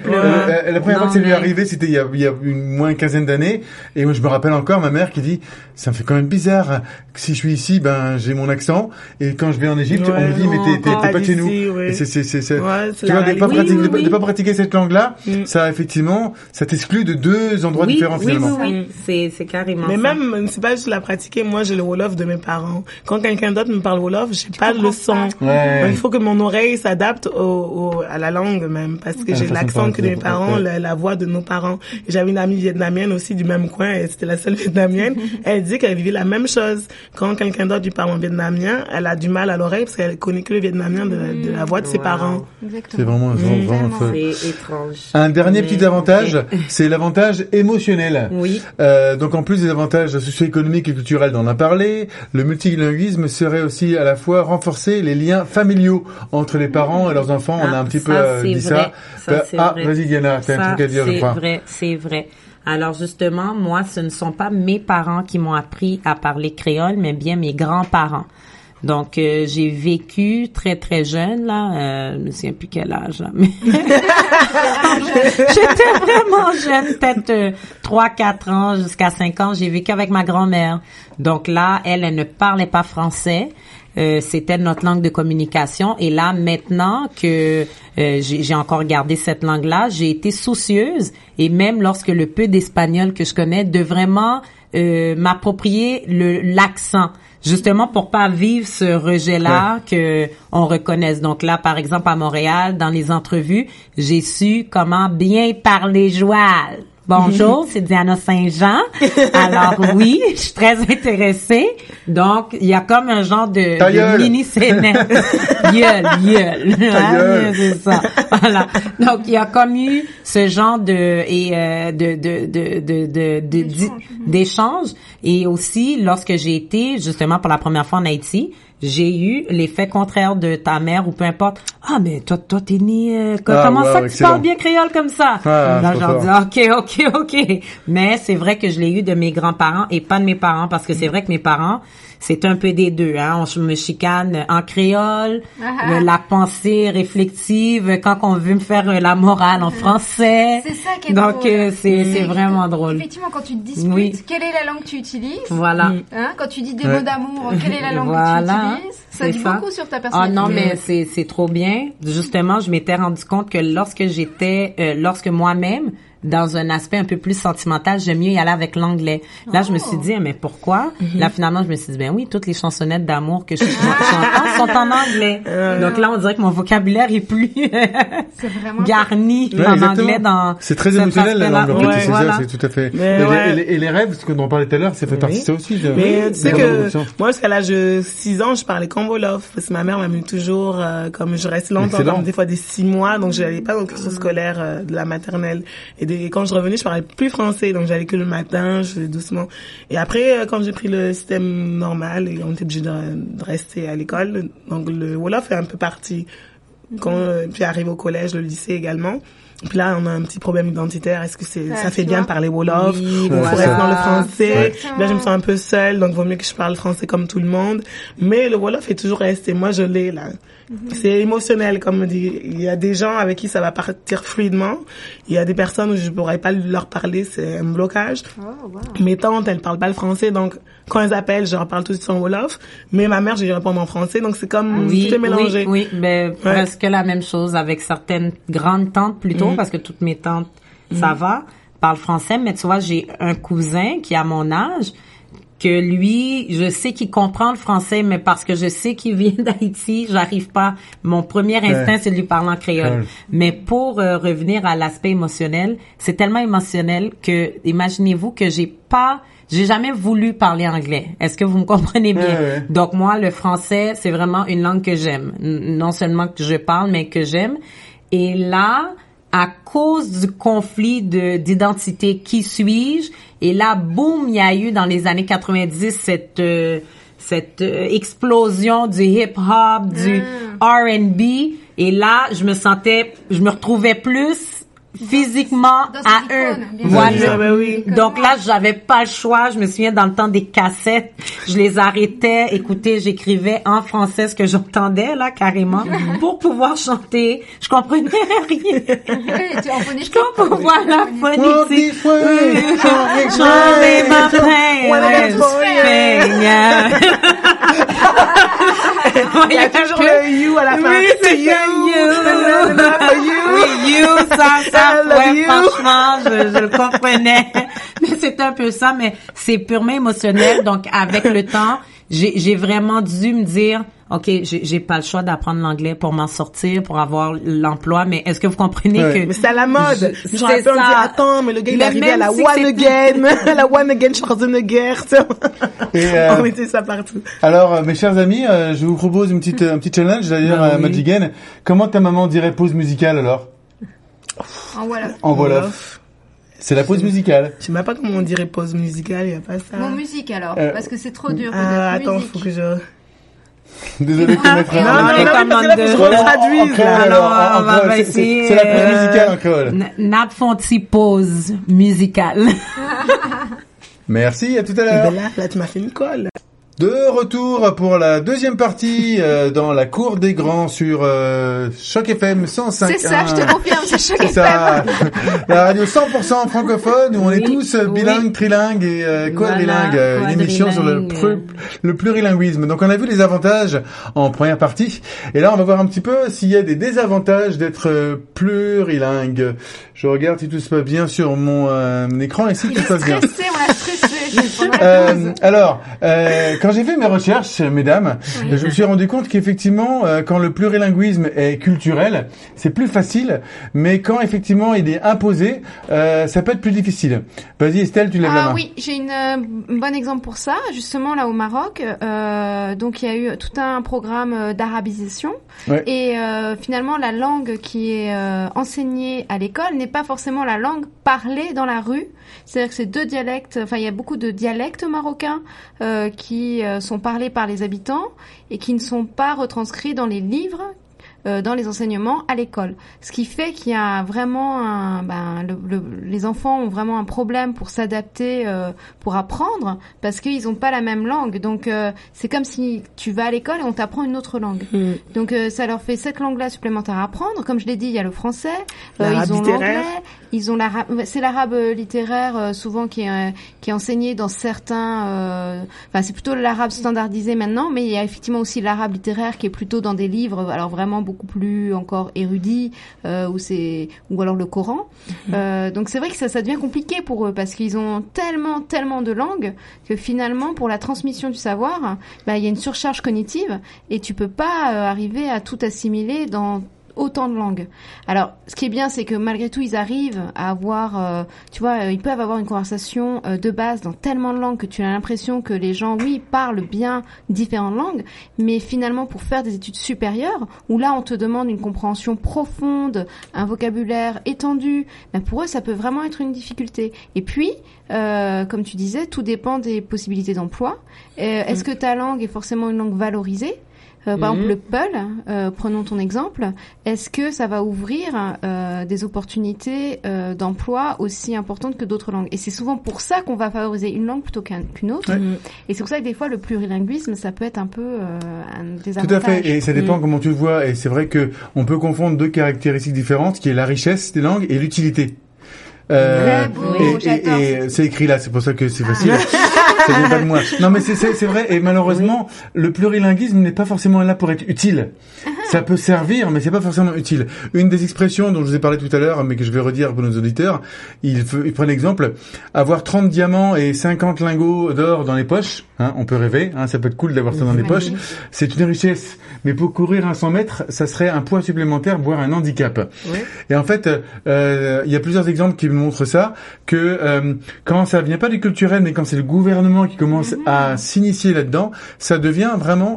la première fois que ça lui est arrivé, c'était il y a moins une quinzaine d'années, et moi je me rappelle encore ma mère qui dit ça me fait quand même bizarre que si je suis ici, ben j'ai mon accent, et quand je vais en Égypte, on me dit mais t'es pas de chez nous. Et c'est tu vois, de pas pratiquer cette langue-là, ça effectivement, ça t'exclut de deux endroits différents finalement. Oui, c'est carrément. Mais même c'est pas juste la pratiquer. Moi j'ai le Wolof de mes parents. Quand quelqu'un d'autre me parle Wolof, j'ai pas le son. Il faut que mon oreille s'adapte à la langue même, parce que j'ai l'accent que mes parents, la voix de nos parents. J'avais une amie vietnamienne aussi du même coin, et c'était la seule vietnamienne. Elle dit qu'elle vivait la même chose. Quand quelqu'un d'autre lui parle en vietnamien, elle a du mal à l'oreille parce qu'elle connaît que le vietnamien de la voix de ses parents. Exactement. C'est vraiment c'est étrange. Un dernier petit avantage, c'est l'avantage émotionnel. Oui. Donc en plus des avantages socio-économiques et culturels dont on a parlé, le multilinguisme serait aussi à la fois renforcer les liens familiaux entre les parents et leurs enfants. On a un petit peu dit ça. Vas-y Diana, t'as un truc à dire, je crois. C'est vrai. Alors justement, moi, ce ne sont pas mes parents qui m'ont appris à parler créole, mais bien mes grands-parents. Donc, j'ai vécu très, très jeune, là, je ne sais plus quel âge, là, mais j'étais vraiment jeune, peut-être 3-4 ans jusqu'à 5 ans, j'ai vécu avec ma grand-mère. Donc là, elle ne parlait pas français. C'était notre langue de communication. Et là, maintenant que j'ai encore gardé cette langue-là, j'ai été soucieuse, et même lorsque le peu d'espagnol que je connais, de vraiment m'approprier l'accent, justement pour pas vivre ce rejet-là que on reconnaisse. Donc là, par exemple, à Montréal, dans les entrevues, j'ai su comment bien parler joual. Bonjour, c'est Diana Saint-Jean. Alors oui, je suis très intéressée. Donc, il y a comme un genre de mini-scénario. Gueule. C'est ça. Voilà. Donc, il y a comme eu ce genre d'échange. Et aussi, lorsque j'ai été, justement, pour la première fois en Haïti, j'ai eu l'effet contraire de ta mère ou peu importe. Ah, mais toi, t'es né, comment ça que tu parles bien créole comme ça? Là, j'en dis, ok. Mais c'est vrai que je l'ai eu de mes grands-parents et pas de mes parents, parce que c'est vrai que mes parents, c'est un peu des deux, hein. On me chicane en créole, la pensée réflexive, quand on veut me faire la morale en français. C'est ça qui est drôle. Donc, c'est donc, vraiment drôle. Effectivement, quand tu te disputes, quelle est la langue que tu utilises? Voilà. Quand tu dis des mots d'amour, quelle est la langue que tu utilises? Ça dit beaucoup sur ta personnalité. Ah non, mais c'est trop bien. Justement, je m'étais rendu compte que lorsque moi-même, dans un aspect un peu plus sentimental, j'aime mieux y aller avec l'anglais. Là, je me suis dit, mais pourquoi? Là, finalement, je me suis dit, ben oui, toutes les chansonnettes d'amour que j'entends sont en anglais. Donc là, on dirait que mon vocabulaire est plus garni en anglais dans c'est très émotionnel, la langue, en fait. C'est voilà. ça, c'est tout à fait. Et les rêves, ce qu'on en parlait tout à l'heure, ça fait partie de ça aussi. Mais tu sais que, moi, jusqu'à l'âge de 6 ans, je parlais comme Wolof. Parce que ma mère m'a mis toujours, comme je restais longtemps, comme des fois des 6 mois, donc j'allais pas dans le cursus scolaire de la maternelle. Et quand je revenais, je parlais plus français, donc j'allais que le matin, je faisais doucement. Et après, quand j'ai pris le système normal, et on était obligé de rester à l'école, donc le Wolof est un peu parti. Puis arrive au collège, le lycée également. Puis là, on a un petit problème identitaire. Est-ce que ça fait bien de parler Wolof? Ou faut rester dans le français? Là, je me sens un peu seule, donc vaut mieux que je parle français comme tout le monde. Mais le Wolof est toujours resté. Moi, je l'ai, là. C'est émotionnel, comme on dit. Il y a des gens avec qui ça va partir fluidement. Il y a des personnes où je pourrais pas leur parler, c'est un blocage. Mes tantes, elles parlent pas le français, donc quand elles appellent, je leur parle tout de suite en Wolof. Mais ma mère, je lui réponds en français, donc c'est comme tout est mélangé. Oui, mais presque la même chose avec certaines grandes tantes plutôt, parce que toutes mes tantes, ça va, parlent français. Mais tu vois, j'ai un cousin qui a mon âge, que lui, je sais qu'il comprend le français, mais parce que je sais qu'il vient d'Haïti, j'arrive pas. Mon premier instinct, c'est de lui parler en créole. Mais pour revenir à l'aspect émotionnel, c'est tellement émotionnel que, imaginez-vous que j'ai jamais voulu parler anglais. Est-ce que vous me comprenez bien? Donc moi, le français, c'est vraiment une langue que j'aime. Non seulement que je parle, mais que j'aime. Et là, à cause du conflit d'identité, qui suis-je? Et là, boum, il y a eu dans les années 90 cette explosion du hip-hop, du R&B. Et là, je me retrouvais plus physiquement à eux. Voilà. Donc là, j'avais pas le choix. Je me souviens dans le temps des cassettes, je les arrêtais, écoutez, j'écrivais en français ce que j'entendais là carrément pour pouvoir chanter. Je comprenais rien. Je comprends voilà phonétique. J'en ma Il y a toujours le you à la fin. Oui, c'est you. Ça, ouais, franchement, je le comprenais. Mais c'est un peu ça, mais c'est purement émotionnel. Donc, avec le temps, j'ai vraiment dû me dire, OK, j'ai pas le choix d'apprendre l'anglais pour m'en sortir, pour avoir l'emploi, mais est-ce que vous comprenez que... Mais c'est à la mode. Je rappelle, on dit, attends, mais le gars, il est arrivé à la one again, la one again Schwarzenegger, tu sais. On mettait ça partout. Alors, mes chers amis, je vous propose un petit challenge, d'ailleurs, Madjigen. Comment ta maman dirait pause musicale, alors? En Wolof. C'est la pause musicale. Je sais même pas comment on dirait pause musicale, il y a pas ça. Bon, musique alors, parce que c'est trop dur. Attends, faut que je... Désolé, tu mettras... Non, parce que là, faut que je retraduise, là. Alors, on va essayer... C'est la pause musicale en créole. N'a font pause musicale. Merci, à tout à l'heure. Là, tu m'as fait une colle. De retour pour la deuxième partie dans la cour des grands sur Choc FM 105.1. C'est ça, je te confirme, c'est Choc FM. Ça, la radio 100% francophone où on est tous bilingues, trilingues et quadrilingues. Une émission sur le plurilinguisme. Donc on a vu les avantages en première partie et là on va voir un petit peu s'il y a des désavantages d'être plurilingue. Je regarde si tout se passe bien sur mon écran et si tout se passe bien. On l'a stressé. Alors, quand j'ai fait mes recherches, mesdames, je me suis rendu compte qu'effectivement, quand le plurilinguisme est culturel, c'est plus facile, mais quand effectivement il est imposé, ça peut être plus difficile. Vas-y Estelle, tu lèves la main. Oui, j'ai un bon exemple pour ça. Justement, là au Maroc, donc il y a eu tout un programme d'arabisation. Et finalement, la langue qui est enseignée à l'école n'est pas forcément la langue parlée dans la rue. C'est-à-dire que c'est deux dialectes, enfin il y a beaucoup de dialectes marocains qui sont parlés par les habitants et qui ne sont pas retranscrits dans les livres, dans les enseignements à l'école. Ce qui fait qu'il y a vraiment les enfants ont vraiment un problème pour s'adapter, pour apprendre, parce qu'ils n'ont pas la même langue. Donc c'est comme si tu vas à l'école et on t'apprend une autre langue. Donc ça leur fait cette langue-là supplémentaire à apprendre. Comme je l'ai dit, il y a le français, ils ont l'anglais, Ils ont c'est l'arabe littéraire souvent qui est enseigné dans certains. Enfin, c'est plutôt l'arabe standardisé maintenant, mais il y a effectivement aussi l'arabe littéraire qui est plutôt dans des livres, alors vraiment beaucoup plus encore érudits, ou alors le Coran. Donc c'est vrai que ça devient compliqué pour eux parce qu'ils ont tellement de langues que finalement pour la transmission du savoir, il y a une surcharge cognitive et tu peux pas arriver à tout assimiler dans autant de langues. Alors, ce qui est bien, c'est que malgré tout, ils arrivent à avoir, ils peuvent avoir une conversation de base dans tellement de langues que tu as l'impression que les gens, oui, parlent bien différentes langues, mais finalement, pour faire des études supérieures, où là, on te demande une compréhension profonde, un vocabulaire étendu, pour eux, ça peut vraiment être une difficulté. Et puis, comme tu disais, tout dépend des possibilités d'emploi. Est-ce que ta langue est forcément une langue valorisée ? Par exemple, le Peul, prenons ton exemple, est-ce que ça va ouvrir des opportunités d'emploi aussi importantes que d'autres langues ? Et c'est souvent pour ça qu'on va favoriser une langue plutôt qu'une autre. Et c'est pour ça que des fois, le plurilinguisme, ça peut être un peu un désavantage. Tout à fait, et ça dépend comment tu le vois. Et c'est vrai que on peut confondre deux caractéristiques différentes, qui est la richesse des langues et l'utilité. Très beau, et c'est écrit là, c'est pour ça que c'est facile. Ça vient pas de moi. Non, mais c'est vrai. Et malheureusement, le plurilinguisme n'est pas forcément là pour être utile. Ça peut servir, mais c'est pas forcément utile. Une des expressions dont je vous ai parlé tout à l'heure, mais que je vais redire pour nos auditeurs, il prend l'exemple, avoir 30 diamants et 50 lingots d'or dans les poches, on peut rêver, ça peut être cool d'avoir ça dans les poches, c'est une richesse. Mais pour courir un 100 mètres, ça serait un poids supplémentaire, voire un handicap. Et en fait, il y a plusieurs exemples qui montrent ça, que quand ça vient pas du culturel, mais quand c'est le gouvernement qui commence à s'initier là-dedans, ça devient vraiment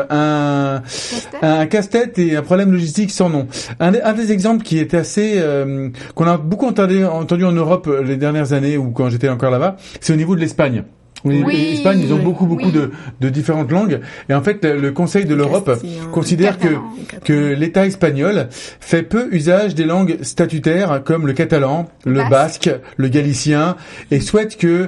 un casse-tête et un problème logistique sans nom. Un des exemples qui était assez qu'on a beaucoup entendu en Europe les dernières années ou quand j'étais encore là-bas, c'est au niveau de l'Espagne. L'Espagne, ils ont beaucoup de différentes langues. Et en fait, le Conseil de l'Europe considère que l'État espagnol fait peu usage des langues statutaires comme le catalan, le basque, le galicien, et souhaite que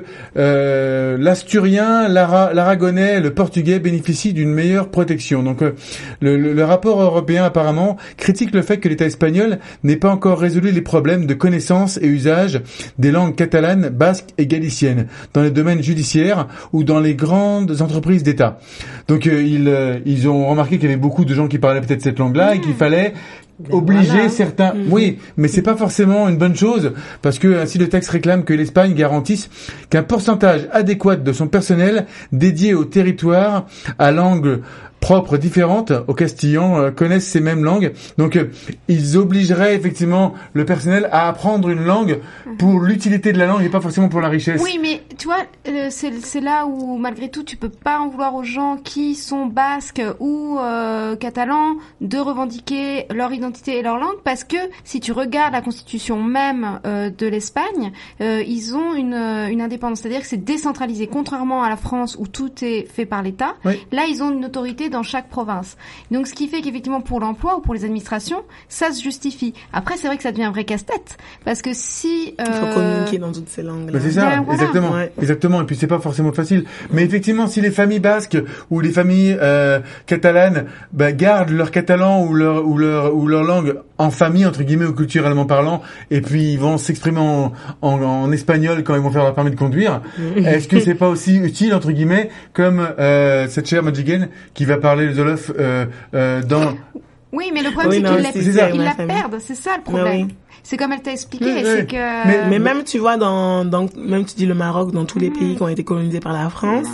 l'asturien, l'aragonais, le portugais bénéficient d'une meilleure protection. Donc, le rapport européen, apparemment, critique le fait que l'État espagnol n'ait pas encore résolu les problèmes de connaissance et usage des langues catalanes, basques et galiciennes dans les domaines judiciaires ou dans les grandes entreprises d'État. Donc ils ont remarqué qu'il y avait beaucoup de gens qui parlaient peut-être cette langue-là et qu'il fallait obliger certains. Oui, mais c'est pas forcément une bonne chose parce que ainsi le texte réclame que l'Espagne garantisse qu'un pourcentage adéquat de son personnel dédié au territoire à langue propres différentes au castillan connaissent ces mêmes langues. Donc ils obligeraient effectivement le personnel à apprendre une langue pour l'utilité de la langue et pas forcément pour la richesse. Oui, mais tu vois, c'est là où malgré tout tu peux pas en vouloir aux gens qui sont basques ou catalans de revendiquer leur identité et leur langue parce que si tu regardes la constitution même de l'Espagne, ils ont une indépendance, c'est-à-dire que c'est décentralisé contrairement à la France où tout est fait par l'État. Là, ils ont une autorité dans chaque province. Donc, ce qui fait qu'effectivement, pour l'emploi ou pour les administrations, ça se justifie. Après, c'est vrai que ça devient un vrai casse-tête. Parce que si... Il faut communiquer dans toutes ces langues. C'est ça, voilà. Exactement. Exactement. Et puis, c'est pas forcément facile. Mais effectivement, si les familles basques ou les familles catalanes gardent leur catalan ou leur langue en famille, entre guillemets, ou culturellement parlant, et puis ils vont s'exprimer en espagnol quand ils vont faire leur permis de conduire, est-ce que c'est pas aussi utile, entre guillemets, comme cette chère Madjigen qui va parler le Wolof dans... Oui, mais le problème, c'est qu'ils la perdent, c'est ça le problème. C'est comme elle t'a expliqué, c'est que... Mais même, tu vois, même tu dis le Maroc, dans tous les pays qui ont été colonisés par la France,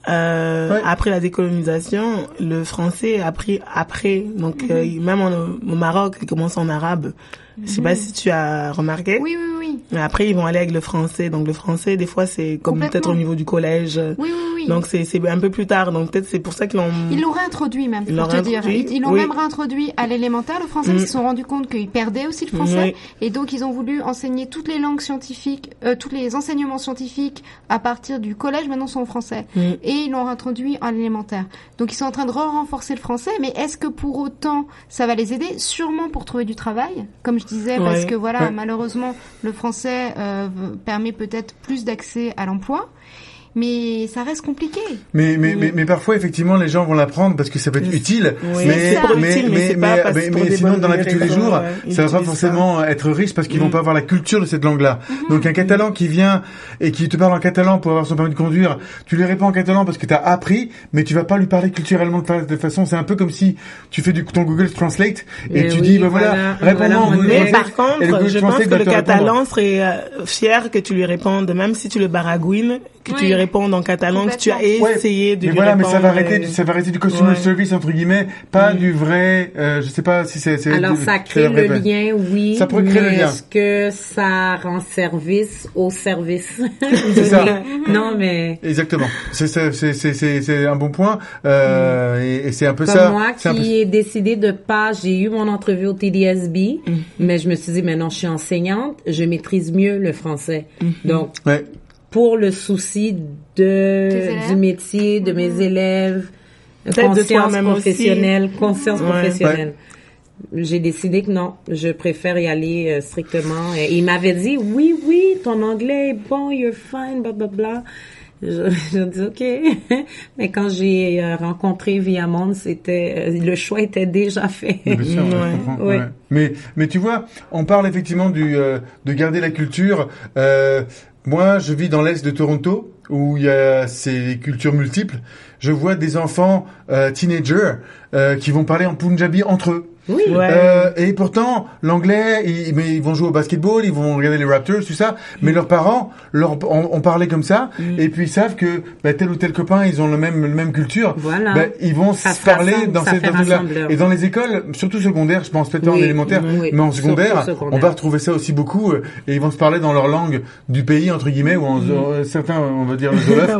après la décolonisation, le français a pris après. Donc, même au Maroc, il commence en arabe. Je sais pas si tu as remarqué. Oui. Après, ils vont aller avec le français. Donc, le français, des fois, c'est comme peut-être au niveau du collège. Oui. Donc, c'est un peu plus tard. Donc, peut-être c'est pour ça qu'ils l'ont... Ils l'ont réintroduit même, pour te dire. Ils l'ont même réintroduit à l'élémentaire, le français. Ils se sont rendus compte qu'ils perdaient aussi le français. Et donc, ils ont voulu enseigner toutes les langues scientifiques, tous les enseignements scientifiques à partir du collège, maintenant sont en français. Et ils l'ont réintroduit à l'élémentaire. Donc, ils sont en train de renforcer le français. Mais est-ce que pour autant, ça va les aider? Sûrement pour trouver du travail, comme je disais, parce que malheureusement, le français permet peut-être plus d'accès à l'emploi. mais ça reste compliqué. Mais parfois, effectivement, les gens vont l'apprendre parce que ça peut être utile. Oui, c'est pour utile, mais c'est pas parce que pour des sinon, dans la vie de tous les raisons, jours, ça va pas forcément être riche parce qu'ils vont pas avoir la culture de cette langue-là. Donc, un Catalan qui vient et qui te parle en catalan pour avoir son permis de conduire, tu lui réponds en catalan parce que t'as appris, mais tu vas pas lui parler culturellement de façon, c'est un peu comme si tu fais ton Google Translate et tu dis, réponds-moi en Google Mais Translate. par contre, je pense que le Catalan serait fier que tu lui répondes, même si tu le baragouines, que tu lui répondes en catalan, que tu as essayé de lui répondre. Mais ça va arrêter du customer service, entre guillemets, pas du vrai, je sais pas si c'est alors, ça crée le lien, oui. Ça pourrait créer le lien. Est-ce que ça rend service au service? C'est ça. Non, mais. Exactement. C'est un bon point, et c'est un peu comme ça. Moi qui ai décidé de pas, j'ai eu mon entrevue au TDSB, mais je me suis dit, maintenant, je suis enseignante, je maîtrise mieux le français. Donc, pour le souci du métier, de mes élèves, conscience professionnelle, j'ai décidé que non, je préfère y aller strictement. Et il m'avait dit, oui, ton anglais est bon, you're fine, blablabla. Je dis OK. Mais quand j'ai rencontré Viamonde, le choix était déjà fait. Bien sûr, ouais. Mais tu vois, on parle effectivement de garder la culture. Moi, je vis dans l'est de Toronto où il y a ces cultures multiples. Je vois des enfants teenagers qui vont parler en punjabi entre eux. Oui. Et pourtant, l'anglais, ils vont jouer au basketball, ils vont regarder les Raptors, tout ça. Mais leurs parents, ont parlé comme ça, et puis ils savent que tel ou tel copain, ils ont le même culture. Voilà. Ils vont se parler dans ces trucs-là. Et dans les écoles, surtout secondaires, je pense peut-être en élémentaire, mais en secondaire, on va retrouver ça aussi beaucoup. Et ils vont se parler dans leur langue du pays entre guillemets, ou certains, on va dire le Jolof,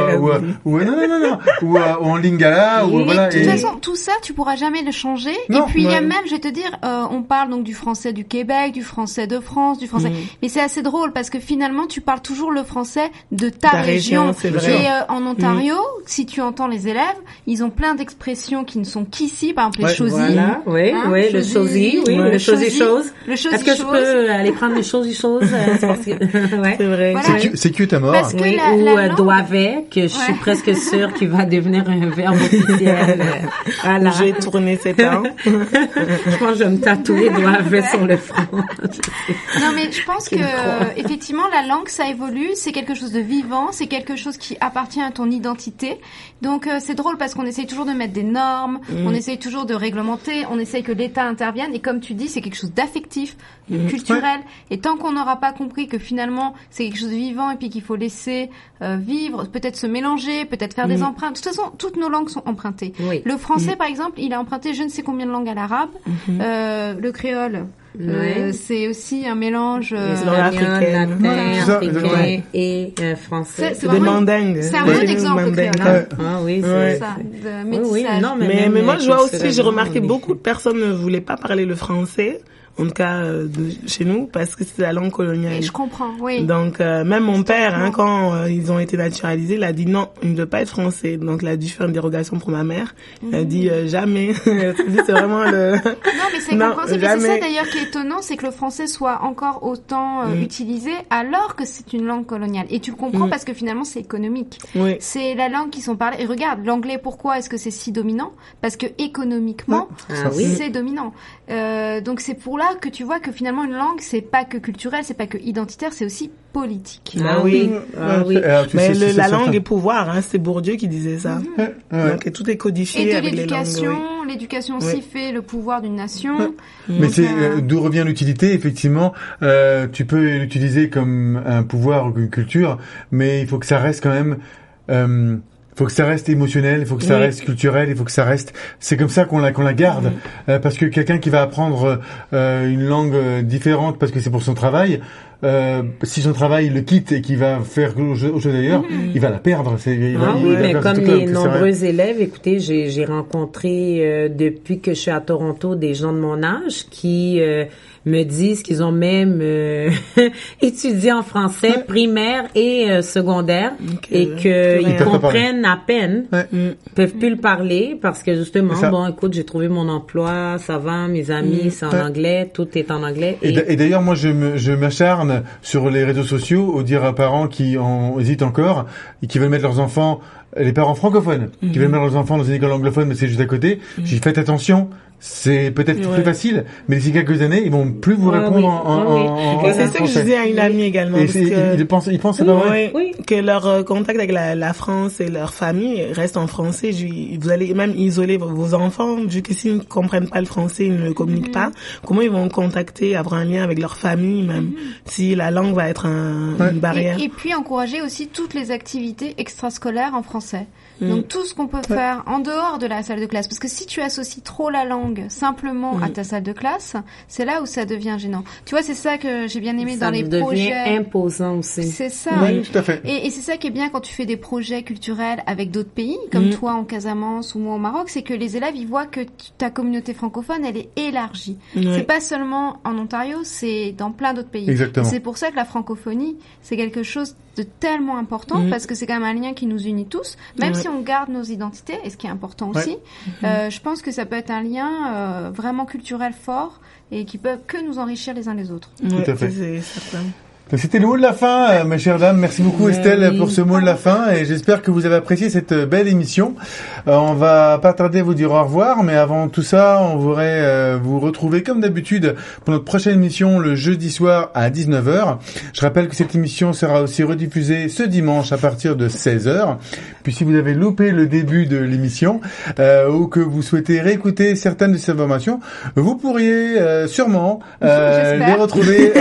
ou en Lingala, ou voilà. De toute façon, tout ça, tu pourras jamais le changer. Non, et puis il y a même, je vais te dire, on parle donc du français du Québec, du français de France, du français. Mais c'est assez drôle parce que finalement, tu parles toujours le français de ta région. C'est vrai. Et en Ontario, si tu entends les élèves, ils ont plein d'expressions qui ne sont qu'ici, par exemple les chosies. Voilà, le chosi, le chosi-chose. Est-ce que je peux aller prendre les chosi-choses? C'est vrai. Voilà. C'est cute à mort. Parce que ou doivent, que je suis presque sûre qu'il va devenir un verbe officiel. Voilà. J'ai tourné 7 ans. Je pense que je vais me tatouer doivent sur le front. Non, mais je pense que effectivement, la langue, ça évolue. C'est quelque chose de vivant. C'est quelque chose qui appartient à ton identité. Donc, c'est drôle parce qu'on essaye toujours de mettre des normes. On essaye toujours de réglementer. On essaye que l'État intervienne. Et comme tu dis, c'est quelque chose d'affectif, culturel. Et tant qu'on n'aura pas compris que finalement, c'est quelque chose de vivant et puis qu'il faut laisser vivre, peut-être se mélanger, peut-être faire des empreintes. De toute façon, toutes nos langues sont empruntées. Oui. Le français, par exemple, il a emprunté je ne sais combien de langues à l'arabe. Le créole, c'est aussi un mélange espagnol, latin, africain et français. C'est des mandingues. C'est un bon exemple, le créole. Ah oui, c'est ça, de métissage. Mais moi, je vois aussi, j'ai remarqué beaucoup de personnes ne voulaient pas parler le français. En tout cas, chez nous, parce que c'est la langue coloniale. Et je comprends, oui. Donc, même mon père, quand ils ont été naturalisés, il a dit non, il ne veut pas être français. Donc, il a dû faire une dérogation pour ma mère. Il a dit jamais. C'est vraiment le... Non, mais c'est compréhensible. C'est ça d'ailleurs qui est étonnant, c'est que le français soit encore autant utilisé alors que c'est une langue coloniale. Et tu le comprends parce que finalement, c'est économique. Oui. C'est la langue qui sont parlées. Et regarde, l'anglais, pourquoi est-ce que c'est si dominant? Parce que économiquement, c'est dominant. Donc, c'est pour là que tu vois que finalement une langue c'est pas que culturel, c'est pas que identitaire, c'est aussi politique. Oui. Mais la langue est pouvoir, c'est Bourdieu qui disait ça. Donc tout est codifié. Et de avec l'éducation aussi fait le pouvoir d'une nation. Mais c'est d'où revient l'utilité, effectivement. Tu peux l'utiliser comme un pouvoir ou une culture, mais il faut que ça reste quand même faut que ça reste émotionnel, il faut que ça reste culturel, il faut que ça reste. C'est comme ça qu'on la garde, parce que quelqu'un qui va apprendre une langue différente parce que c'est pour son travail, si son travail il le quitte et qu'il va faire autre chose d'ailleurs, il va la perdre. Mais comme les nombreux élèves, écoutez, j'ai rencontré depuis que je suis à Toronto des gens de mon âge qui me disent qu'ils ont même étudié en français primaire et secondaire et qu'ils comprennent à peine, peuvent plus le parler parce que justement, bon, écoute, j'ai trouvé mon emploi, ça va, mes amis, c'est en anglais, tout est en anglais. Et d'ailleurs, moi, je m'acharne sur les réseaux sociaux au dire à parents qui hésitent encore et qui veulent mettre leurs enfants, les parents francophones, qui veulent mettre leurs enfants dans une école anglophone, mais c'est juste à côté. J'ai dit, faites attention. C'est peut-être plus facile, mais d'ici quelques années, ils vont plus vous répondre en et c'est ça que je disais à une amie également. Et ils pensent c'est pas vrai. Que leur contact avec la France et leur famille reste en français. Vous allez même isoler vos enfants, vu que s'ils ne comprennent pas le français, ils ne le communiquent pas. Comment ils vont contacter, avoir un lien avec leur famille, même si la langue va être une barrière. Et puis encourager aussi toutes les activités extrascolaires en français. Donc tout ce qu'on peut faire en dehors de la salle de classe, parce que si tu associes trop la langue simplement à ta salle de classe, c'est là où ça devient gênant. Tu vois, c'est ça que j'ai bien aimé dans les projets. Ça devient imposant aussi. C'est ça. Oui, tout à fait. Et c'est ça qui est bien quand tu fais des projets culturels avec d'autres pays, comme toi en Casamance ou moi au Maroc, c'est que les élèves ils voient que ta communauté francophone elle est élargie. C'est pas seulement en Ontario, c'est dans plein d'autres pays. Exactement. C'est pour ça que la francophonie c'est quelque chose de tellement important parce que c'est quand même un lien qui nous unit tous, même si on garde nos identités, et ce qui est important aussi. Je pense que ça peut être un lien vraiment culturel fort et qui peut que nous enrichir les uns les autres. Tout à fait. C'est certain. C'était le mot de la fin, mes chères dames. Merci beaucoup Estelle pour ce mot de la fin et j'espère que vous avez apprécié cette belle émission. On va pas tarder à vous dire au revoir, mais avant tout ça, on voudrait vous retrouver comme d'habitude pour notre prochaine émission le jeudi soir à 19h. Je rappelle que cette émission sera aussi rediffusée ce dimanche à partir de 16h. Puis si vous avez loupé le début de l'émission ou que vous souhaitez réécouter certaines de ces informations, vous pourriez sûrement les retrouver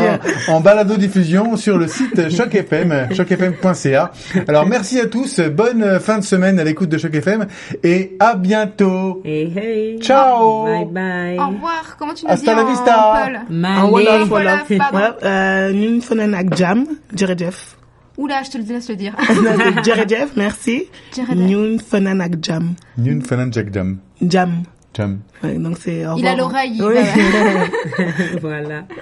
en balado-diffusion sur le site Choc FM, chocfm.ca. Alors merci à tous, bonne fin de semaine à l'écoute de Choc FM et à bientôt. Hey. Ciao. Bye bye. Au revoir. Comment tu nous Hasta dis la vista. en Paul? Ñun fanaan ak jàmm jërëjëf. Oula, je te laisse le dire. Jërëjëf, merci. Ñun fanaan ak jàmm. Ñun fanaan ak jàmm. Jàmm. Jàmm. Ouais, donc c'est il a l'oreille. Voilà.